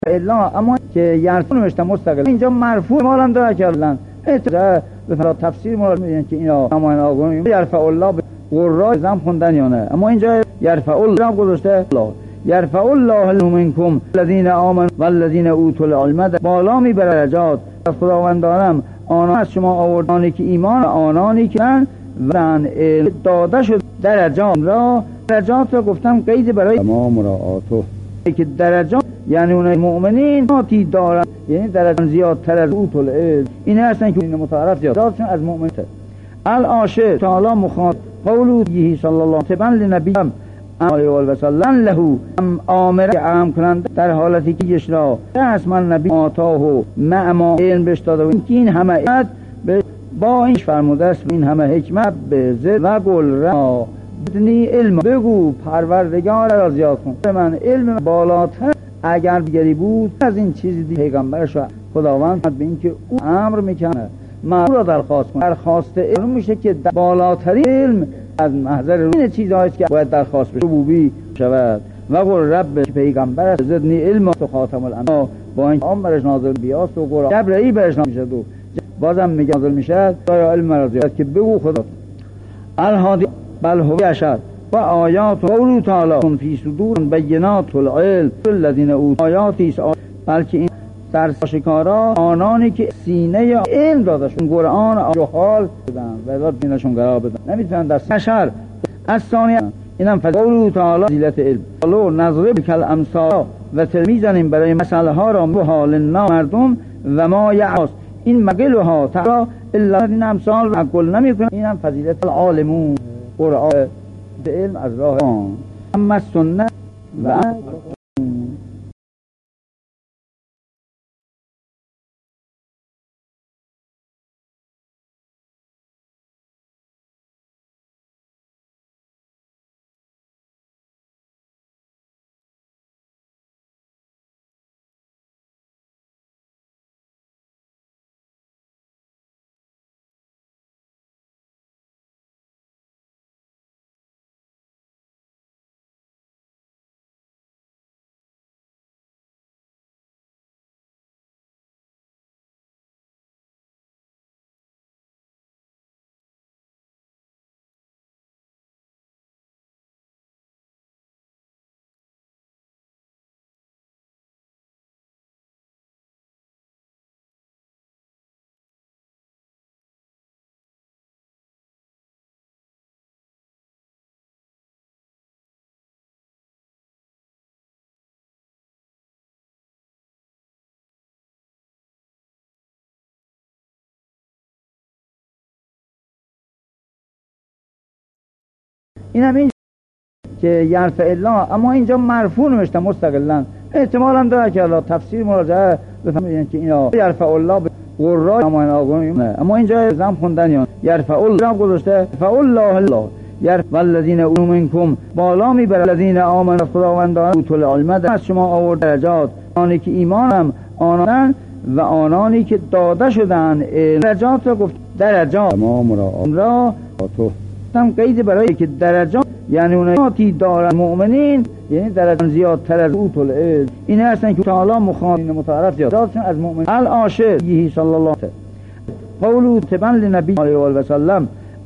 الا اما که یرفع نوشته مستقل اینجا مرفوع مالم داره که الان به فرا تفسیر ما میگن که اینا اما آگون یرفع الله قرا زم خوندن یا نه، اما اینجا یرفع الله گذاشته الله یرفع الله منکم الذین آمنوا والذین اوتوا العلم، بالا میبره درجات از خداوندانم آنان از شما آوردانی که ایمان آنانی که ورن داده شد درجات را. درجات را گفتم قید برای ما مراعاتو که درجات یعنی اون مؤمنین تی دارن، یعنی درجات زیادتر از اوتل العلم اینه هستن که این متعارف زیادشون از مؤمنین. العاشر تعالی مخاطب قوله صلی الله علیه و سلم له امر عام کنند در حالتی که یشرا اسم نبی آتاه معما علم بهش داده و این همه ایت با این فرموده است این همه حکمت به زد و گل را بدنی علم بگو پروردگار را زیاد کن من علم بالاتر اگر دیگری بود از این چیزی دیگه پیغمبرش خداوند به این که او امر میکنه ما را درخواست کنه. درخواست علم میشه که بالاترین علم از محضر این چیزهایی که باید درخواست بشه ربوبی شود و قل رب پیغمبر زدنی علم تو خاتم الانبیا با این امرش نازل بیاست و قرآن جبرئیل برش نازل میشه و بازم میگه نازل میشه تا علم را زیاد که بگو خدا الهادی بل هو اشد و آیات قول تعالی فی صدور بینات العلم الذین اوتوا آیاتی بلکه این در آشکارا آنانی که سینه علم داده شد قرآن جهال بدن و ازاد بینشون قرار بدن نمیتونن در سشر از ثانیه اینم قول تعالی فضیلت علم قالو نضرب کل امثال و میزنیم برای مسئله ها را به حال مردم و ما یعاس این مقله ها تعالی الا این امثال و عقل نمیکنن اینم فضیلت العالمون قرآن علم از راه اما سنت و این همین که یرفع الله اما اینجا مرفوع نوشته مستقلا احتمال هم داره که الله تفسیر مراجعه بفهمید که اینا یرفع الله قرا اما اینجا زم خوندن یا یرفع الله گذاشته فالله الله یرفع والذین اوتوا منکم بالا میبره الذین آمنوا خداوندان اوتوا العلم از شما آورد درجات آنانی که ایمان هم آنان و آنانی که داده شدن درجات را گفت درجات ما مراعات تو هم قید برای که درجات یعنی اونایی دارن مؤمنین یعنی درجات زیادتر از اوتل العلم اینه هستن که تعالی مخاطب متعارف زیادشون از مؤمن. العاشر صلی الله علیه قولو تبن لنبی علیه و سلم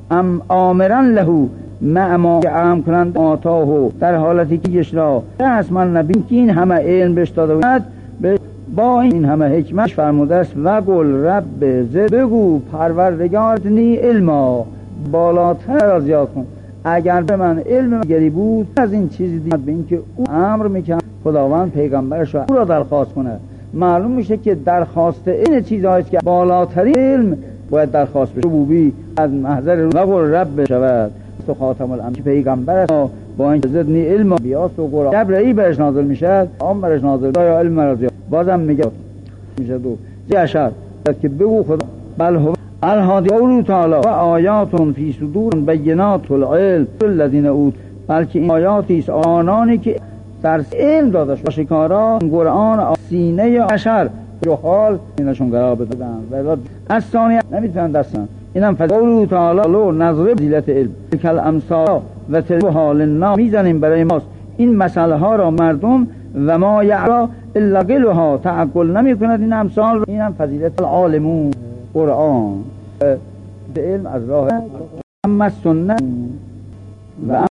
امرا له معما عام کنند آتاه در حالتی که یشرا اسم نبی که این همه علم بهش داده بود با این همه حکمت فرموده است و قل رب زد بگو پروردگار زدنی علما بالاتر را زیاد کن اگر به من علم دیگری بود از این چیزی دیگه به این که او امر میکنه خداوند پیغمبرش او را درخواست کنه معلوم میشه که درخواست این چیزهایی که بالاترین علم باید درخواست بشه ربوبی از محضر و قل رب شود تو خاتم الانبیا پیغمبر است با این زدنی علم بیاست و قرآن جبرئیل برش نازل میشه امرش نازل یا علم را زیاد بازم میگه میشه دو اشار که بگو خدا بل هو الهادی قول تعالی و آیات فی صدور بینات العلم الذین اوتوا بلکه این آیاتی است آنانی که در علم داده شد آشکارا قرآن سینه اشر جهال اینشون قرار بدن و از ثانیه نمیتونن دستن اینم قول تعالی نظر فضیلت علم کل امثال و تلو حال الناس میزنیم برای ماست این مسئله ها را مردم و ما یعلا الا قلها تعقل نمی کند این امثال. این هم فضیلت العالمون قرآن به علم از راه اما سنت و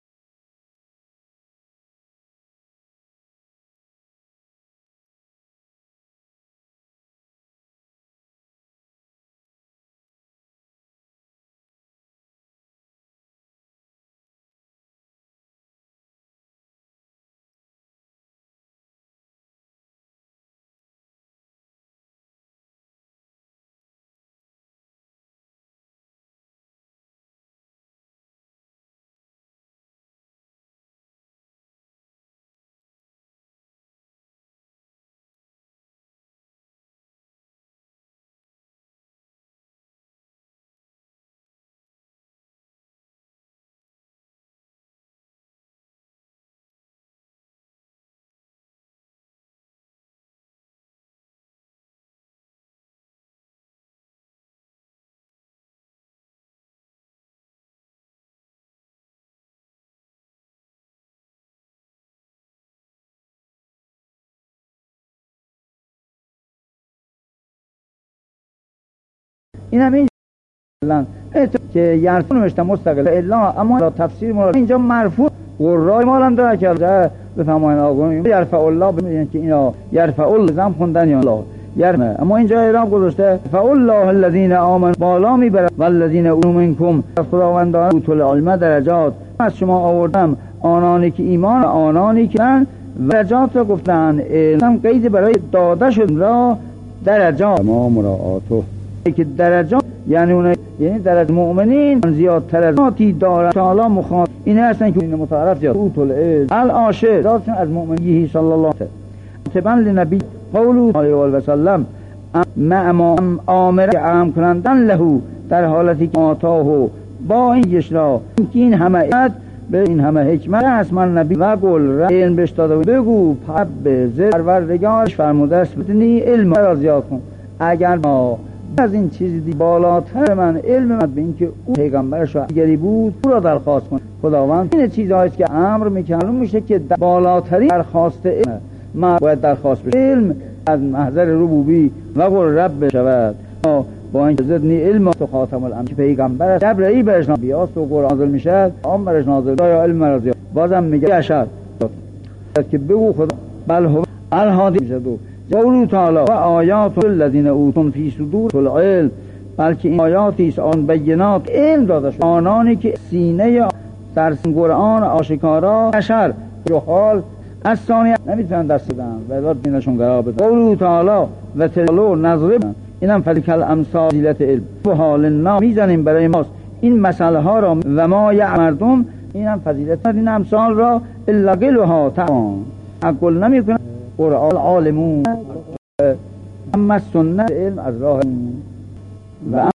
این هم این که یرفع نوشته مستقل الا، اما تفسیر ما اینجا مرفوع قرای ما هم داره که بفرمایید آقا یرفع الله، ببینید که اینا یرفع الله زم خوندن یا الله یرفع، اما اینجا اعراب گذاشته فالله الذین آمنوا بالا میبرد والذین اوتوا منکم، خداوندان اوتوا العلم درجات از شما آوردم آنانی که ایمان آنانی که درجات را گفتن. علم قید برای داده شد را درجات ما مراعاته که درجات یعنی درجات مؤمنین زیادتر از ذاتی دارن تعالی مخاطب این هستن که این متعارف زیاد اوتل العلم العاشر ذاتشون از مؤمنیه صلی الله علیه و تبع لنبی قوله علیه و سلم مع امر عام کنندن له در حالتی که آتاه با این یشرا این همه ایت به این همه حکمت است من نبی و گل علم بهش داده بگو پب زد پروردگارش فرموده است بدنی علم را زیاد کن. اگر ما از این چیزی دی بالاتر من علم من به این که او پیغمبرش و دیگری بود او را درخواست کن. خداوند این چیزهایی است که امر میکنه میشه که بالاتری درخواست علم ما باید درخواست بشه. علم از محضر ربوبی و قل رب شود با این زدنی علم تو خاتم الانبیا پیغمبر است جبرئیل برش بیاست و قرآن نازل میشه آن برش نازل یا علم را زیاد بازم میگه اشد که بگو خدا بل هو الهادی میشه دو قوله تعالی و آیات الذین اوتوا فی صدور العلم، بلکه این آیاتی است آن بینات علم داده شد آنانی که سینه در قرآن آشکارا اشر جهال از ثانیه نمیتونن دست بدن و داد دینشون قرار بدن. قوله تعالی و تلو نظر اینم فلکل امثال فضیلت علم و حال الناس میزنیم برای ماست این مسئله ها را و ما مردم اینم فضیلت این امثال را الا قلها تعان عقل نمیکنن قرآن العالمون اما سنت علم از راه و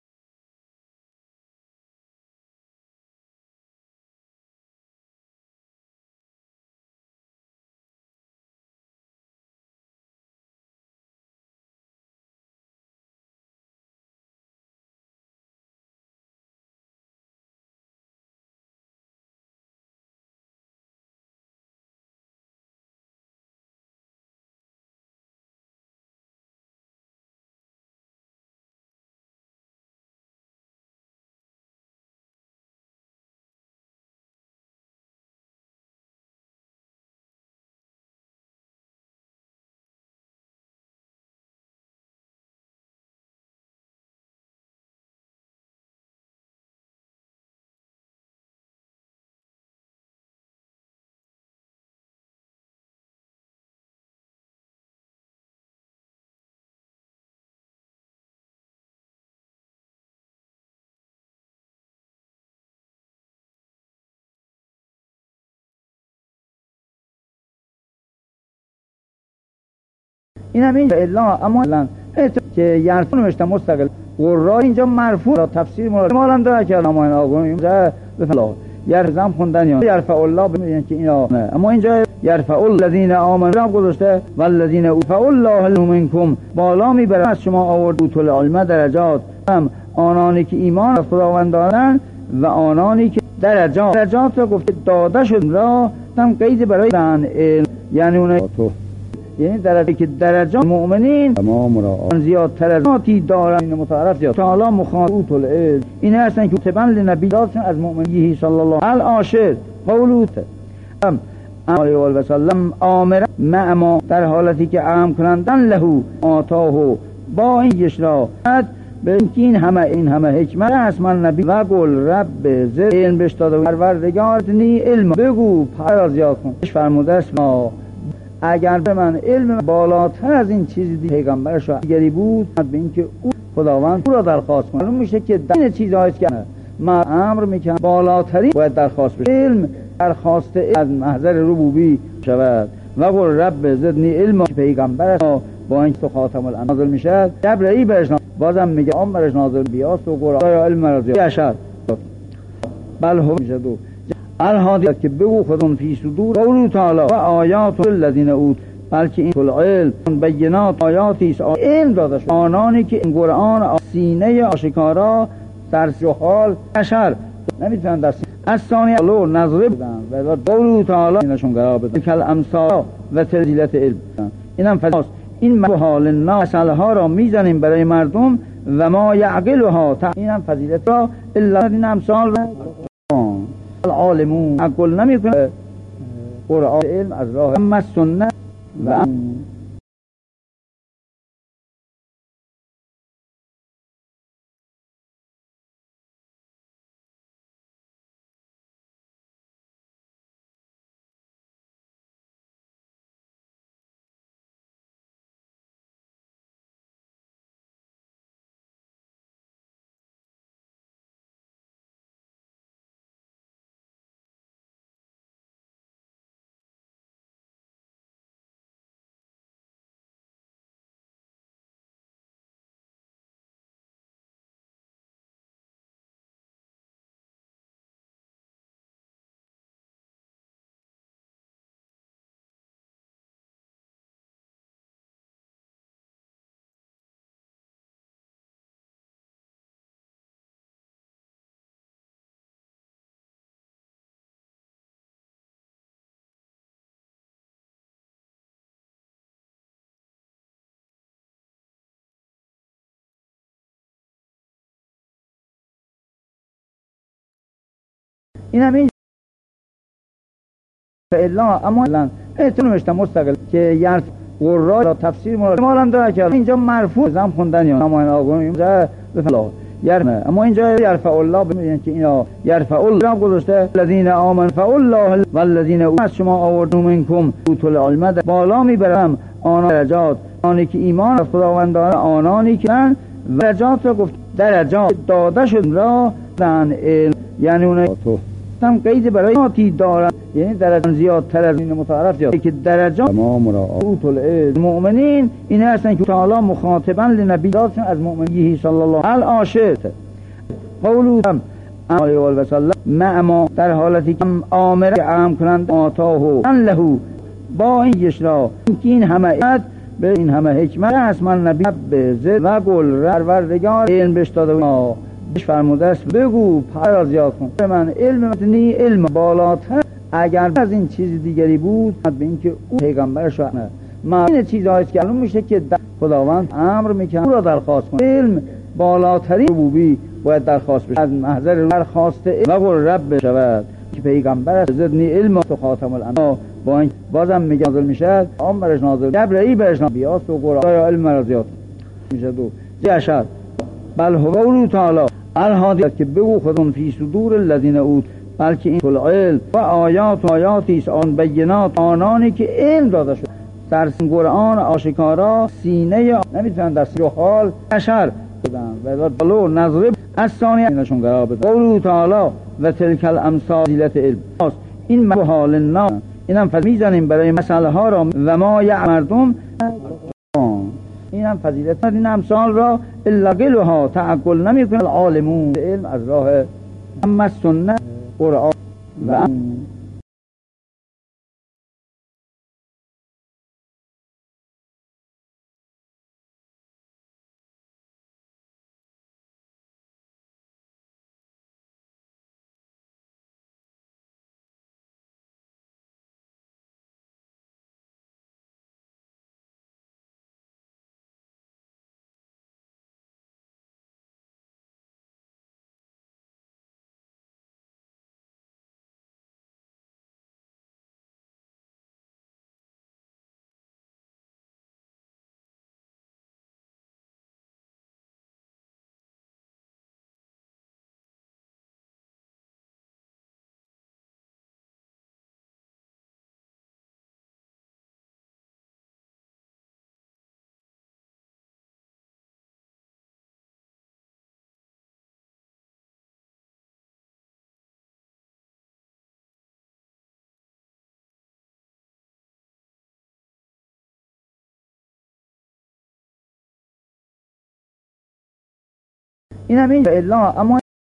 این هم اینجا الا، اما که یرفع نوشته مستقل قرای اینجا مرفوع تفسیر ما هم داره که نماین آقایون بفلا یرفع خوندن یا یرفع الله ببینید که اینا اما اینجا یرفع الذین آمنوا گذاشته والذین اوتوا الله منکم بالا میبرد از شما آورد اوتل العلم درجات آنانی که ایمان از خداوند دارند و آنانی که درجات را گفته داده شد را گفتم قید برای علم یعنی اون تو یعنی درجه که درجات مؤمنین ما مراعات زیادتر از ذاتی دارن این متعارف زیاد تعالی مخاطب العلم این هستن که تبن لنبی دادشون از مؤمنیه صلی الله العاشر قولوت علیه و سلم آمر معما در حالتی که عام کنندن لهو آتاه با این یشرا به این همه حکمت است من نبی و گل رب زد علم بهش داده و پروردگارنی علم بگو پای زیاد کن فرموده است ما اگر به من علم بالاتر از این چیزی دیگه پیغمبرش دیگری بود به اینکه او خداوند او را درخواست کنه معلوم میشه که این چیزهایی که ما امر میکنم بالاتری باید درخواست بشه علم درخواست از محضر ربوبی شود و قل رب زدنی علم پیغمبر با این تو خاتم الانبیا نازل میشه جبرئیل برش بازم میگه آن برش نازل بیاست و قرآن یا علم رضی اشد بل هم میشه دو الهادی که بگو خودون فی صدور قولو تعالی و آیات الذین اوت بلکه این کل علم بینات آیاتی است علم داده شد آنانی که این قرآن سینه آشکارا در جهال اشر نمیتونن در از ثانی لو نظره بودن و قولو تعالی اینشون قرار بدن کل امثال و تنزیلت علم اینم فضاست این محال الناس ها را میزنیم برای مردم و ما یعقلها اینم فضیلت را الا این امثال العالمون عقل نمیکنه قرآن علم از راه اما سنت و این همین الا اما الان اعتنوشت مستقل که یرف قرآن را تفسیر مالم داره که اینجا مرفوع زم خوندن یا نماین آگون اینجا بفلا یرمه اما اینجا یرفع الله بمیدین که اینا یرفع الله گذاشته الذین آمن فالله والذین از شما آوردن منکم اوتل علم بالا میبرم آن درجات آنی که ایمان از خداوند دارن آنانی که درجات را گفت درجات داده شد را دن علم یعنی اون هم قید برای ذاتی دارن یعنی درجات زیادتر از این متعارف زیاد که درجات ما مراعات العلم مؤمنین این هستن که تعالی مخاطبا لنبی دادشون از مؤمنیه صلی الله العاشر قولو علیه و سلم معما در حالتی که آمر عام کنند آتاه ان لهو با این یشرا این همه به این همه حکمت است من نبی به زد و گل پروردگار علم بهش داده و بهش فرموده است بگو پای زیاد کن به من علم متنی علم بالاتر اگر از این چیز دیگری بود به اینکه او پیغمبرش ما این چیزهایی که معلوم میشه که خداوند امر میکنه او را درخواست کن علم بالاترین ربوبی باید درخواست بشه از محضر درخواست و قل رب شود که پیغمبر زدنی علم تو خاتم الانبیا با این بازم میگه نازل میشه آن برش نازل جبرئیل برش بیاست و قرآن یا علم رضیات میشه دو اشد بل هو قولو تعالی الهادی که بگو خودون فی صدور الذین اوت بلکه این کل علم و آیاتی است آن بینات آنانی که علم داده شد در قرآن آشکارا سینه نمیتونن در جهال اشر بدن و دلو نظره از ثانی اینشون قرار بدن قولو تعالی و تلک الامثال فضیلت علم این محال الناس اینم میزنیم برای مسئله ها را و ما مردم اینم فضیلت این امثال را الا قلها تعقل نمیکنه العالمون علم از راه اما سنت قرآن و اینم این الا اما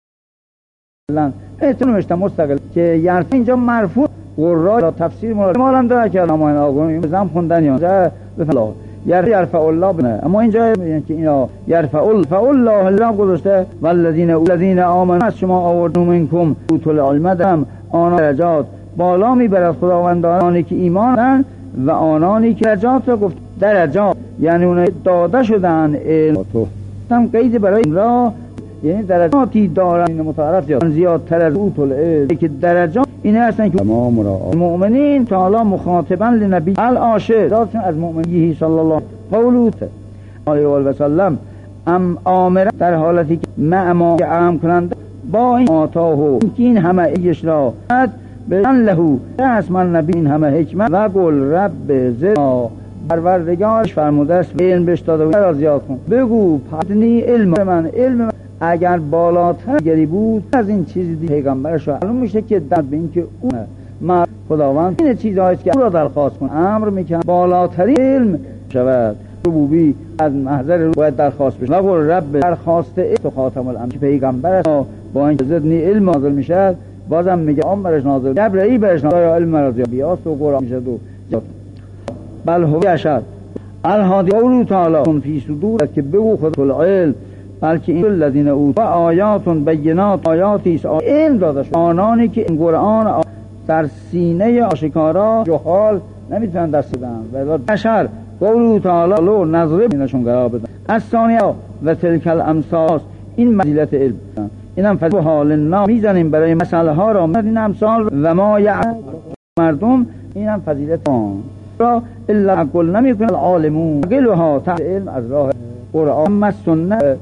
احتمال نوشته مستقل که یعنی اینجا مرفوع قرا تفسیر مال داره که اما این آقا زم خوندن یا بفلا یرفع الله بنه. اما اینجا میگن که اینا یرفع الله الله گذاشته والذین آمنوا از شما آورد منکم اوتل علم دم آن درجات بالا میبرد خداوندانی که ایمان دارن و آنانی که درجات را گفت درجات یعنی اون داده شدن علم تو هم قید برای را یعنی درجاتی دارن این متعارف زیادتر از اوتل علم که درجات این هستن که مؤمنین تعالی مخاطبا لنبی العاشر ذاتشون از مؤمنی صلی الله علیه و سلم آمر در حالتی که معما عام کنند با این آتاه این همه ایش را بجن لهو اسم النبی این همه حکمت و قل رب زد پروردگارش فرموده است علم بهش داده و زیاد کن بگو پدنی علم من اگر بالاتر گری بود از این چیزی دیگه پیغمبرش معلوم میشه که در به این که اون ما خداوند این چیزهایی که او را درخواست کن امر میکنه بالاترین علم شود ربوبی از محضر باید درخواست بشه و رب درخواست تو خاتم الانبیاء که پیغمبر است با این زدنی علم نازل میشه بازم میگه آن برش نازل جبرئیل برش نازل علم را بیاست و قرآن میشه دو بل هو اشد الهادی قول تعالی فی صدور که بگو خود العلم بلکه این الذین اوتوا آیات بینات آیاتی است علم داده شد آنانی که این قرآن در سینه آشکارا جهال نمیتونن دست بدن و بشر قول تعالی نظر نشون قرار بدن از ثانیه و تلک الامثال این مزیلت علم اینم فضل حال نام میزنیم برای مسئله ها را این امثال و ما مردم اینم فضیلت را الا قل نمیکنه العالمون قلها تحت علم از راه قرآن و سنت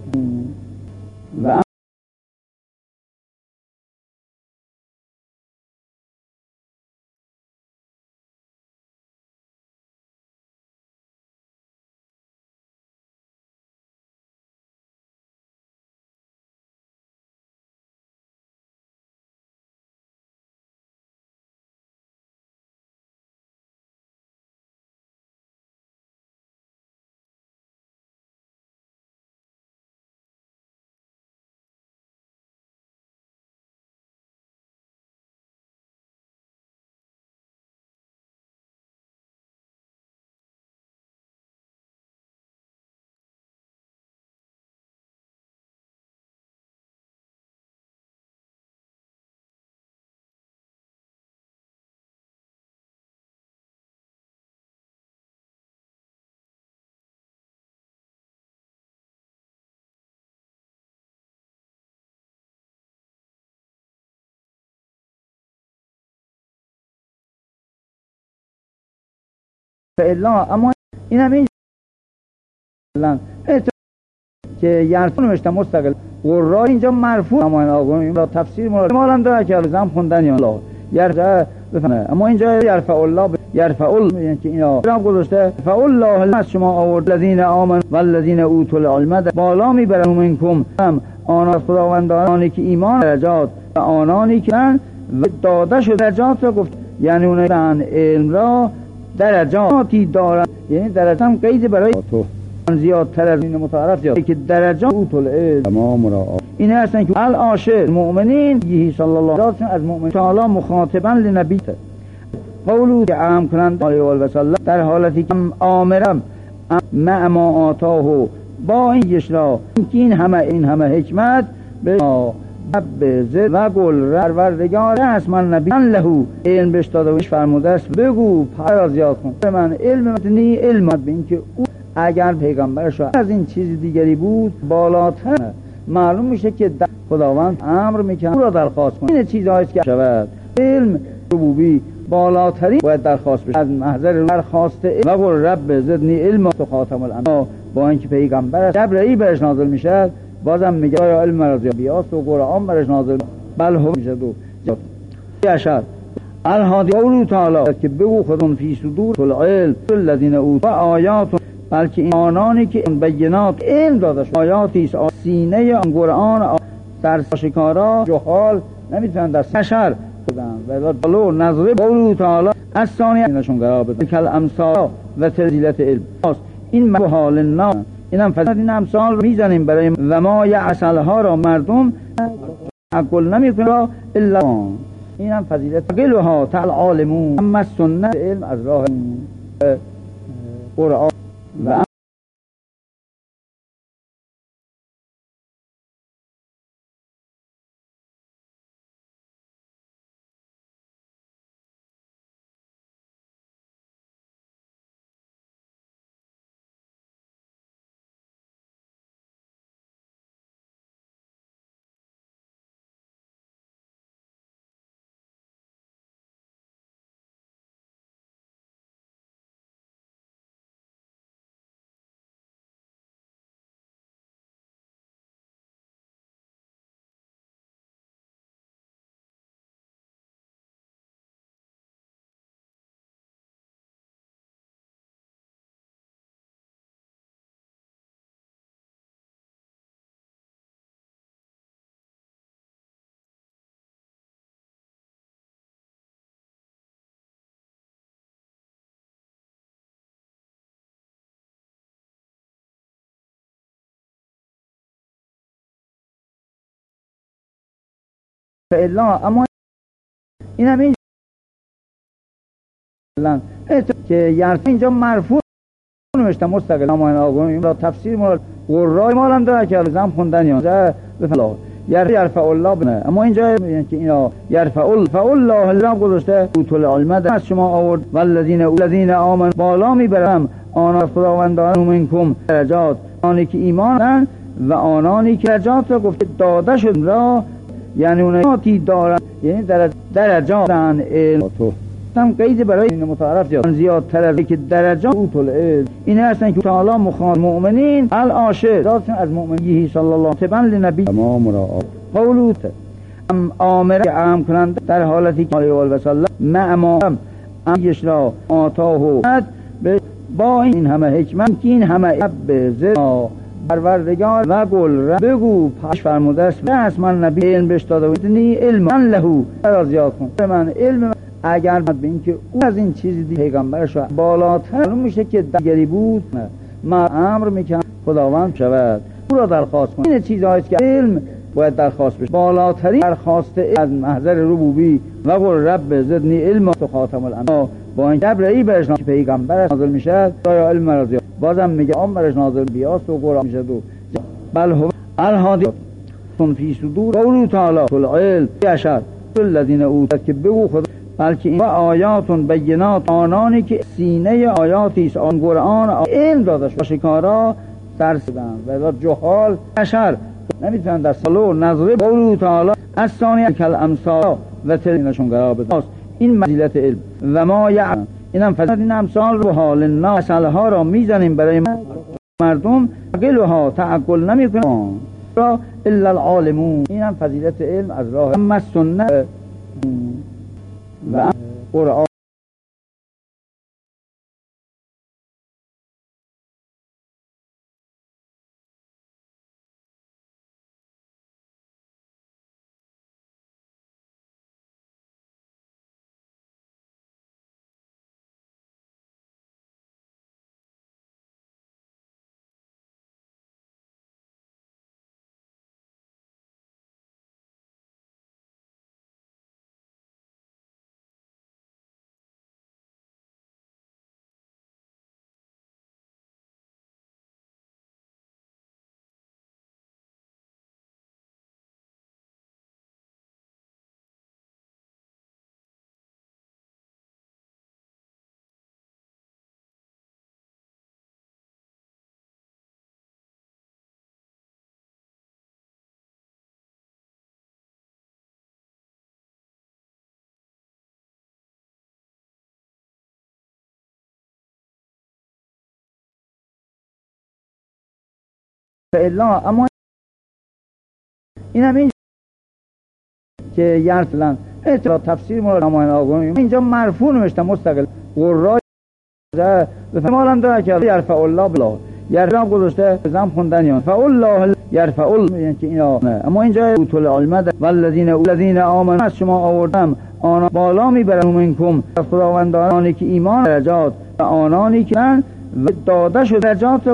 و الا اما اینم این که یرفع نوشته مستقل قرا اینجا مرفوع اما این آقا را تفسیر مال داره که زم خوندن یا الله یرفع بفهمه اما اینجا یرفع الله یعنی که اینا رام گذاشته فالله از شما آورد الذین آمنوا والذین اوتوا العلم بالا میبرن منکم آن خداوندانی که ایمان درجات و آنانی که و داده شد درجات را گفت یعنی اون علم را درجاتی دارن یعنی درجه هم قید برای تو زیادتر از این متعارف که درجه اوتل علم تمام را این هستن که العاشر مؤمنین صلی الله علیه و از مؤمن تعالی مخاطبا لنبی قولو که عام کنند علیه و سلم در حالتی که آمرم مع ما آتاه با این یشرا این همه حکمت به رب زد و قل پروردگار اسم النبی لهو علم بهش داده و فرموده است بگو پر زیاد کن من علم متنی علم به این که او اگر پیغمبرش از این چیز دیگری بود بالاتر معلوم میشه که خداوند امر میکنه او را درخواست کن این چیزهایی که شود علم ربوبی بالاتری باید درخواست بشه از محضر درخواست و قل رب زدنی علم تو خاتم الانبیاء با اینکه پیغمبر جبرئیل برش نازل میشه بازم میگه یا علم مرضی بیاست و قرآن برش نازل بل هم میشه دو اشد الهادی قول تعالی که بگو خودون فی صدور العلم الذین اوتوا آیات بلکه این آنانی که بینات علم داده شد آیاتی است سینه آن قرآن در آشکارا جهال نمیتونن در بشر بدن و دلو نظر قول تعالی از ثانیه نشون قرار بده کل امثال و تزیلت علم این حال نام اینم فضیلت این امثال رو میزنیم برای و ما یعسلها را مردم عقل نمیکنه الا اینم فضیلت قلها تعال عالمون اما سنت علم از راه قرآن و اما اینم این که اینجا مرفوع نوشته مستقل اما این آقایون را تفسیر مال قرای مال هم داره که زم خوندن یا بفلا یرفع الله بنه اما اینجا که اینا یرفع الله الله گذاشته طول علم از شما آورد والذین آمنوا بالا میبرم آن خداوندان منکم درجات آنی که ایمان و آنانی که درجات را گفته داده شد را یعنی اونایی دارن یعنی درجات علم هم قید برای این متعارف زیادتر از که درجات اوتل علم این هستن که تعالی مخاطب مؤمنین العاشر ذاتشون از مؤمنی صلی الله تبع لنبی ما مراعات قولوت امر عام کنند در حالتی که علیه و سلم مع امرش را آتاه با این همه حکمت که این همه ابزا پروردگار و گل بگو پاش فرموده است من نبی علم بهش داده بود نی علم من لهو را زیاد کن من علم اگر به این که او از این چیزی دی پیغمبرش بالاتر میشه که دیگری بود ما امر میکنم خداوند شود او را درخواست کن این چیزهایی که علم باید درخواست بشه بالاترین درخواست از محضر ربوبی و قل رب زدنی علم تو خاتم الانبیا با این جبرئیل برش که پیغمبر نازل میشه یا علم را زیاد بازم میگه آن برش نازل بیاست و قرآن میشه دو بل هو الهادی تون فی صدور قولو تعالی کل علم یشر الذین اوتت که بگو خدا بلکه این آیاتون بینات آنانی که سینه آیاتی است آن قرآن علم داده شد شکارا ترسیدن و جهال اشر نمیتونن در سالو نظره قولو تعالی از ثانی کل امثال و تلینشون قرار بده این مزیلت علم و ما یعلم اینم فضیلت این امثال رو حال الناس ها را میزنیم برای مردم قلها تعقل نمیکنه را الا العالمون اینم فضیلت علم از راه اما سنت و قرآن اما اینم این که یرسلن تفسیر مال اما این آقایون اینجا مرفوع نوشته مستقل قرای مال هم داره که یرفع الله بلا یرفع گذاشته زم خوندن یا فالله یرفع الله که اینا اما اینجا طول علم والذین آمنوا از شما آوردم آن بالا میبرن منکم خداوندانی که ایمان درجات و آنانی که و داده شد درجات را گفت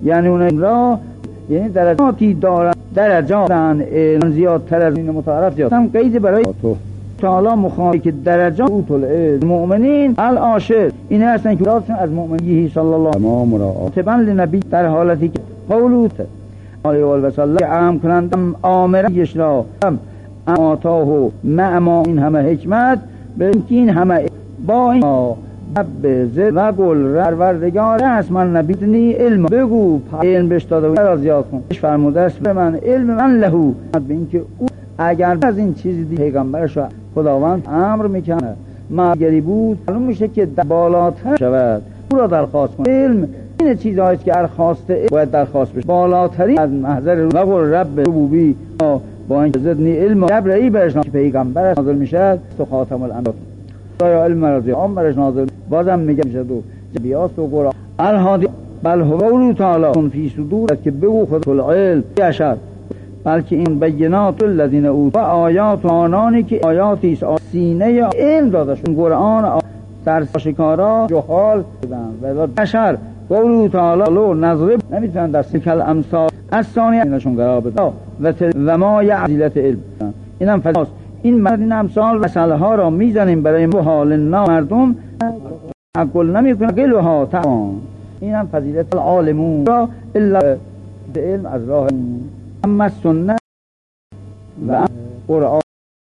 یعنی اون را یعنی درجاتی دارن، درجاتن زیادتر از این متعارف زیاد هم قید برای تو تعالی مخاطب که درجات اوتل المؤمنین العاشر این هستن که راسن از مؤمنی صلی الله علیه و آله تبع لنبی در حالتی که قولوت علیه و سلم عام کنندم آمرش را آتاه معما این همه حکمت به این همه با این رب زد و گل پروردگار است من نبیدنی علم بگو علم بهش داده و را زیاد کن فرموده است به من علم من لهو به اینکه او اگر از این چیزی دیگه پیغمبرش خداوند امر میکنه مگری بود معلوم میشه که بالاتر شود او را درخواست کن علم این چیزهایی است که درخواست باید درخواست بشه بالاتری از محضر و قل رب ربوبی با این زدنی علم جبرئیل برش که پیغمبر نازل میشه تو خاتم الانبیاء یا علم رضی عمرش نازل بازم میگه میشه دو بیاست و قرآن الهادی بل هو قول تعالی کن فی صدور که بگو خود العلم یشر بلکه این بینات الذین اوتوا و آیات آنانی که آیاتی است سینه علم دادشون قرآن در آشکارا جهال بودن و یشر قول تعالی لو نظرب نمیتونن در سکل امثال از ثانیه اینشون قرار بده و ما یعزیلت علم اینم فضاست این مرد این امثال مسئله ها را میزنیم برای حال مردم عقل نمیکنه قلوها تمام این هم فضیلت العالمون را الا علم از راه اما سنت و قرآن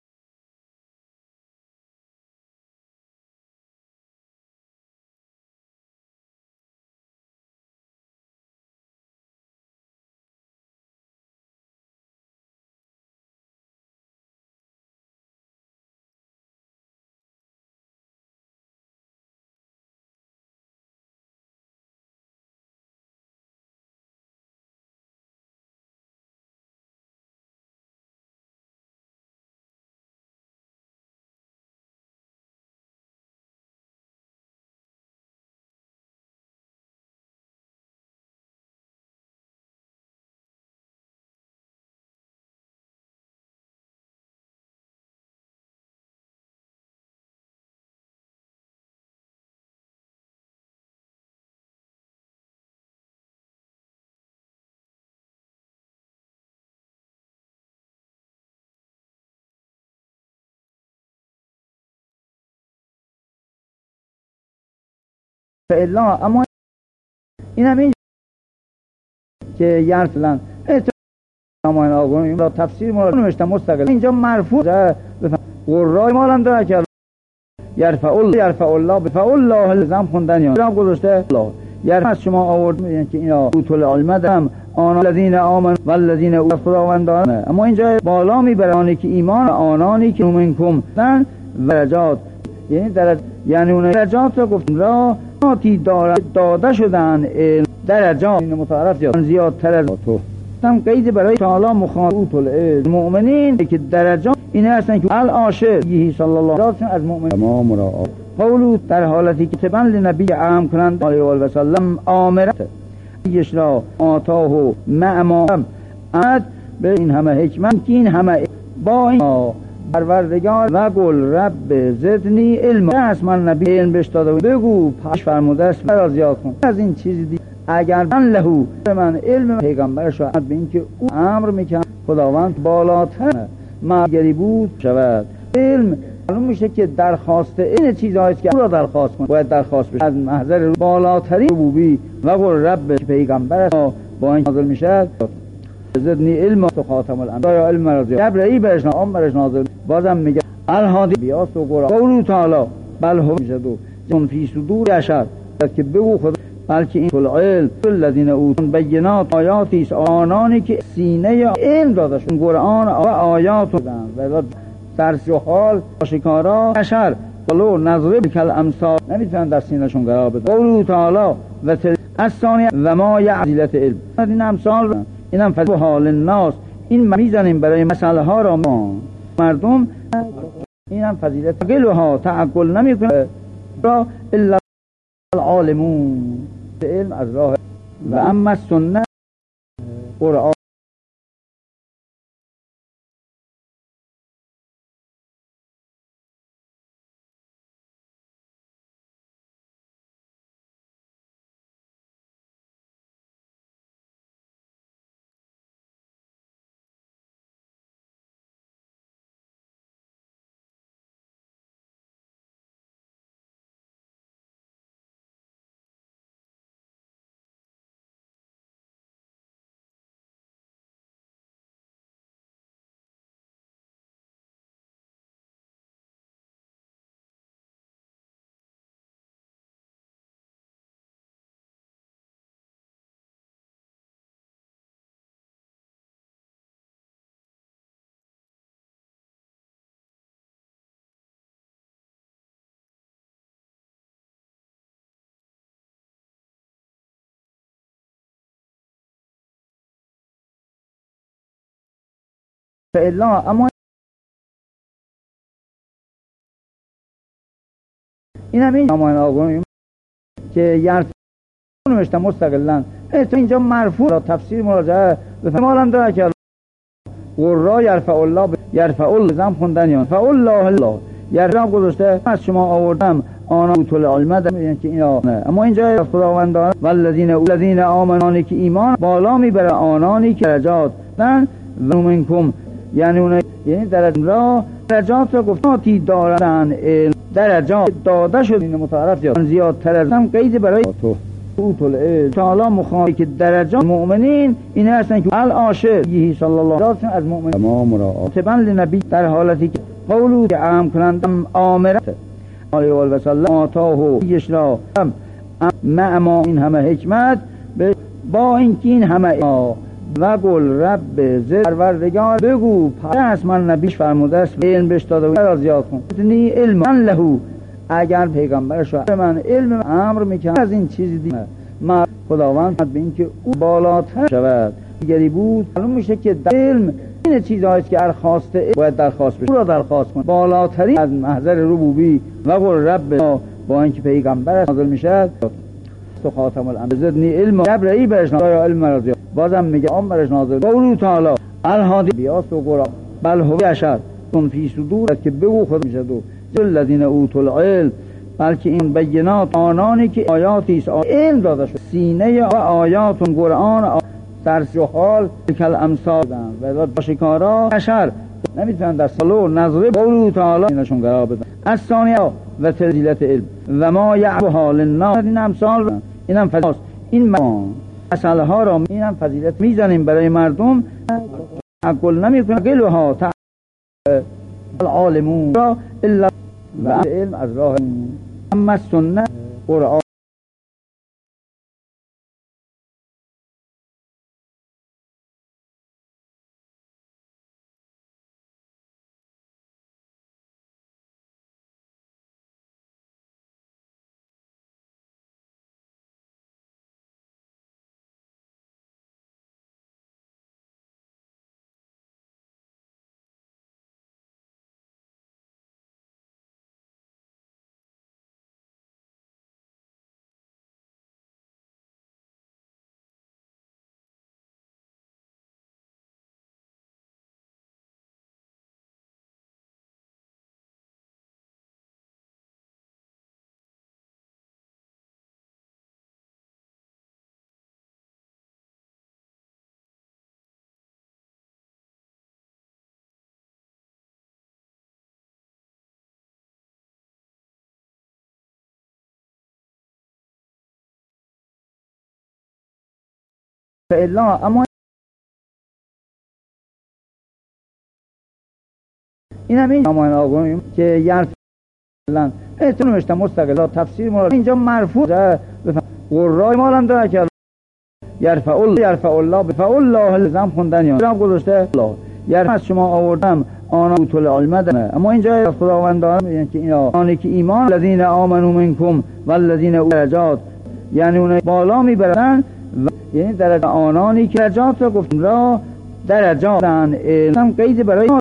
فعلا اما این همین که یرفلن اما این آقایون این را تفسیر ما رو نوشتم مستقل اینجا مرفوع قرای ما هم داره که یرفع الله بفع الله لزم خوندن یا هم گذاشته الله یرفع از شما آورد میدین که اینا اوتول علم دارم آنان الذین آمن و الذین او خداوندان اما اینجا بالا میبرانی که ایمان آنانی که منکم دن درجات یعنی یعنی اون درجات رو گفتم را داده شدن درجات این متعارف زیادتر از تو هم قید برای تعالی مخاطب المؤمنین که درجات این هستن که العاشر صلی الله علیه و از مؤمنین قولو در حالتی که تبع لنبی عام کنند علیه و سلم آمرت یش را آتاه معما عد به این همه حکمت که این همه با این پروردگار و گل رب زدنی علم است من نبی علم بهش داده و بگو پاش فرموده است برا زیاد کن از این چیزی دیگه اگر من لهو من علم پیغمبرش به اینکه او امر میکنه خداوند بالاتر مگری بود شود علم معلوم میشه که درخواست این چیزهایی است که او را درخواست کن باید درخواست بشه از محضر بالاتری ربوبی و قل رب پیغمبر است با این نازل میشه زدنی علم تو خاتم الانبیاء یا علم رضی جبرئیل برش عمرش نازل بازم میگه الهادی بیاست و قرآن قول تعالی بل هو جدو فی صدور یشر که بگو خدا بلکه این العلم الذین اوتوا بینات آیاتی است آنانی که سینه علم دادشون قرآن و آیات و در جهال آشکارا یشر ولو نظرب کل امثال نمیتونن در سینه‌شون قرار بدن قول تعالی و از ثانیه و ما یعزیلت علم این امثال اینم فضل حال الناس این میزنیم برای مسئله ها را مردم اینم فضیلت قلوها تعقل نمیکنه را الا العالمون علم از راه و اما سنت قرآن الا اما این همین نامان آگونیم که یرفع نوشته مستقلن تو اینجا مرفوع را تفسیر مراجعه بفرمالم داره که قرا یرفع الله یرفع الله زم خوندن یان فعل الله یرفع گذاشته از شما آوردم آنا اوتول علمه میگن که اینا نه. اما اینجا خداوندان والذین آمنانی که ایمان بالا میبره آنانی که درجات و منکم یعنی درجات را گفتاتی دارن درجات داده شد این متعارف زیادتر از هم قید برای تو اوتول تعالی مخاطب که درجات مؤمنین این هستن که العاشر یه صلی الله علیه و از مؤمن ما مراعاتبا لنبی در حالتی که قولو که عام کنندم آمرت علیه و سلم آتاه یشلا مع ما این همه حکمت با اینکه این همه و گل رب پروردگار بگو پس من نبیش فرموده است علم بهش داده و زیاد کن نی علم من لهو اگر پیغمبرش من علم امر میکنه از این چیزی دیگه ما خداوند به این که او بالاتر شود دیگری بود معلوم میشه که علم این چیزهایی است که درخواسته باید درخواست بشه او را درخواست کن بالاتری از محضر ربوبی و قل رب با اینکه پیغمبر نازل میشه تو خاتم الانبیا زدنی علم جبرئیل برش نازل یا علم را زیاد بازم میگه آن برش نازل قولو تعالی الهادی بیاست و قرآن بل هو اشد تون فی صدور که بگو خود میشه دو الذین اوتوا العلم بلکه این بینات آنانی که آیاتی است علم داده شد سینه و آیاتون قرآن درس و حال کل امثال و باشکارا بشر نمیتونن در سالو نظره قولو تعالی اینشون قرار بدن از ثانیه و تنزیلت علم و ما یعب حال الناس این امثال اینم فضاست این مسئله ها را اینم فضیلت میزنیم برای مردم عقل نمیکنه قلوها العالمون الا و علم از راه اما سنت قرآن الا اما این همین نامان آگونیم که یرفع تو نوشته مستقل تفسیر مراجعه اینجا مرفوع قرای مالم داره که یرفع الله بفعل الله زم خوندن یا رب گذاشته الله یرفع از شما آوردم آنا اوتول علمه داره اما اینجا خداوندان میگن که اینا آنی که ایمان الذین آمنوا منکم والذین درجات یعنی اون بالا میبرن یعنی درجات آنانی که درجات را گفتم را درجات هم قید برای